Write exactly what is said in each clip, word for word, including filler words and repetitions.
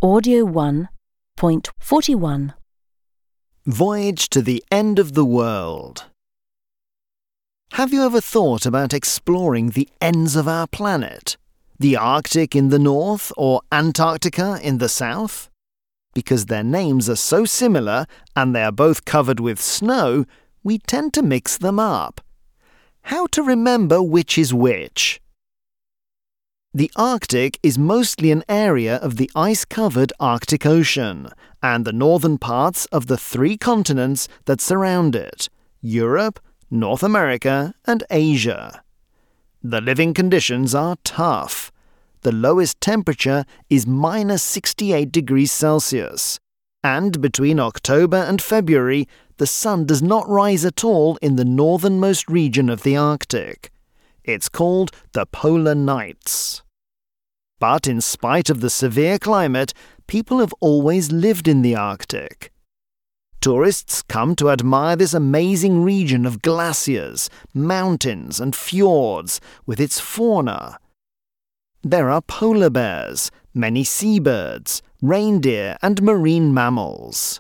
Audio one point forty-one. Voyage to the end of the world. Have you ever thought about exploring the ends of our planet? The Arctic in the north or Antarctica in the south? Because their names are so similar and they are both covered with snow, we tend to mix them up. How to remember which is which? The Arctic is mostly an area of the ice-covered Arctic Ocean and the northern parts of the three continents that surround it: Europe, North America, and Asia. The living conditions are tough. The lowest temperature is minus sixty-eight degrees Celsius, and between October and February, the sun does not rise at all in the northernmost region of the Arctic. It's called the polar nights. But in spite of the severe climate, people have always lived in the Arctic. Tourists come to admire this amazing region of glaciers, mountains, and fjords with its fauna. There are polar bears, many seabirds, reindeer, and marine mammals.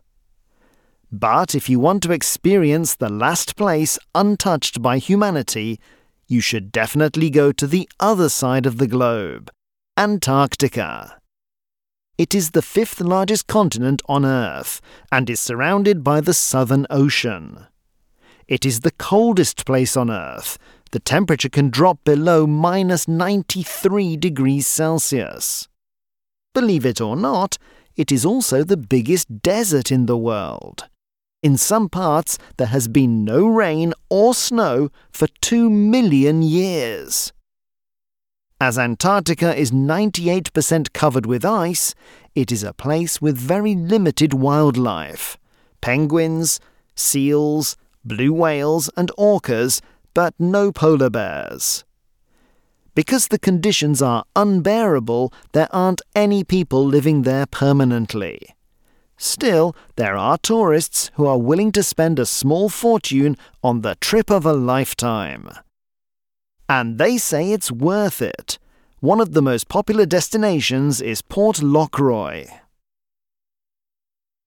But if you want to experience the last place untouched by humanity, you should definitely go to the other side of the globe, Antarctica. It is the fifth largest continent on Earth and is surrounded by the Southern Ocean. It is the coldest place on Earth. The temperature can drop below minus ninety-three degrees Celsius. Believe it or not, it is also the biggest desert in the world. In some parts, there has been no rain or snow for two million years. As Antarctica is ninety-eight percent covered with ice, it is a place with very limited wildlife: penguins, seals, blue whales, and orcas, but no polar bears. Because the conditions are unbearable, there aren't any people living there permanently. Still, there are tourists who are willing to spend a small fortune on the trip of a lifetime. And they say it's worth it. One of the most popular destinations is Port Lockroy.